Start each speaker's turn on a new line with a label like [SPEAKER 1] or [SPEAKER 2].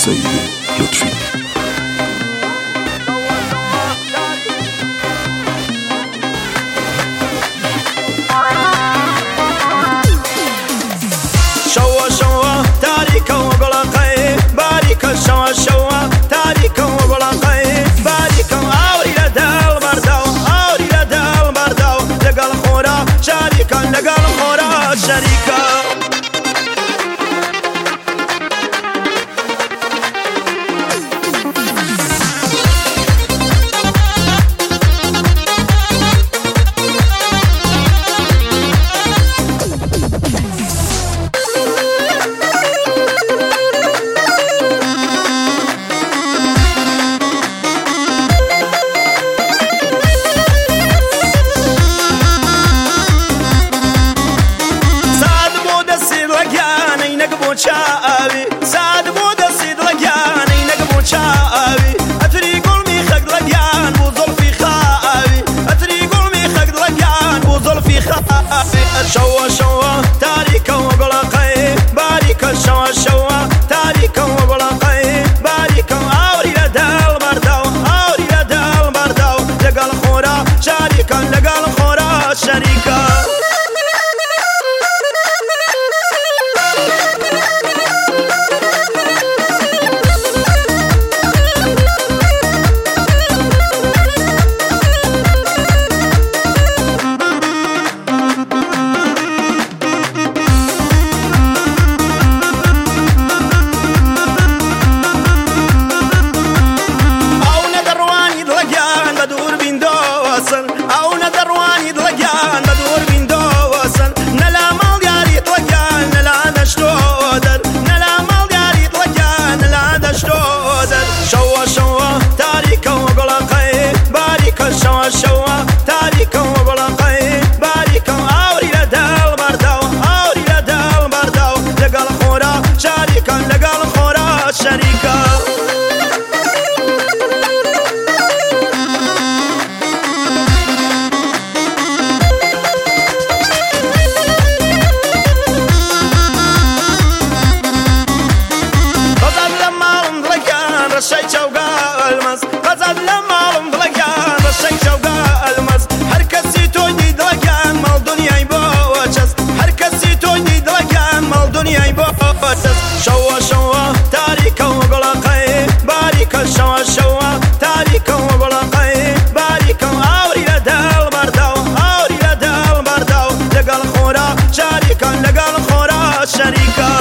[SPEAKER 1] سيد لطفي.
[SPEAKER 2] شوا شوا تاریکا و گلقای باریکا شوا شوا تاریکا و گلقای باریکا آوری لدال برداو آوری لدال برداو لگل خورا شریکا لگل خورا شریکا شاوي سعد بود سيد لقيان ينقبو شاوي اتري قلمي خد لقيان وظل في خاوي اتري قلمي خد لقيان وظل في خاوي شوا شوا تاريكا وقلقي باريكا شوا شوا تاريكا وقلقي باريكا اوري لدال برداو اوري لدال برداو لقال خورا شريكا لقال خورا شريكا او ندرواني دلقان بدور بين دوسن نلا مال دياري طلقان نلا دشتودر نلا مال دياري طلقان نلا دشتودر شوا شوا تاريكا وقلقي باريكا شوا شوا تاريكا وقلقي باريكا اوري لدال برداو اوري لدال برداو لقال خورا شريكا لقال خورا شريكا رشي شوقا المس قصد لما مضلقان رشي شوقا المس حركسي توجي دلقان مال دنيا يبوشس حركسي توجي دلقان مال دنيا يبوشس شوا شوا تاريكا وقلقي باريكا شوا شوا تاريكا وقلقي باريكا اوري لدال برداو اوري لدال برداو لقال خورا شريكا لقال خورا شريكا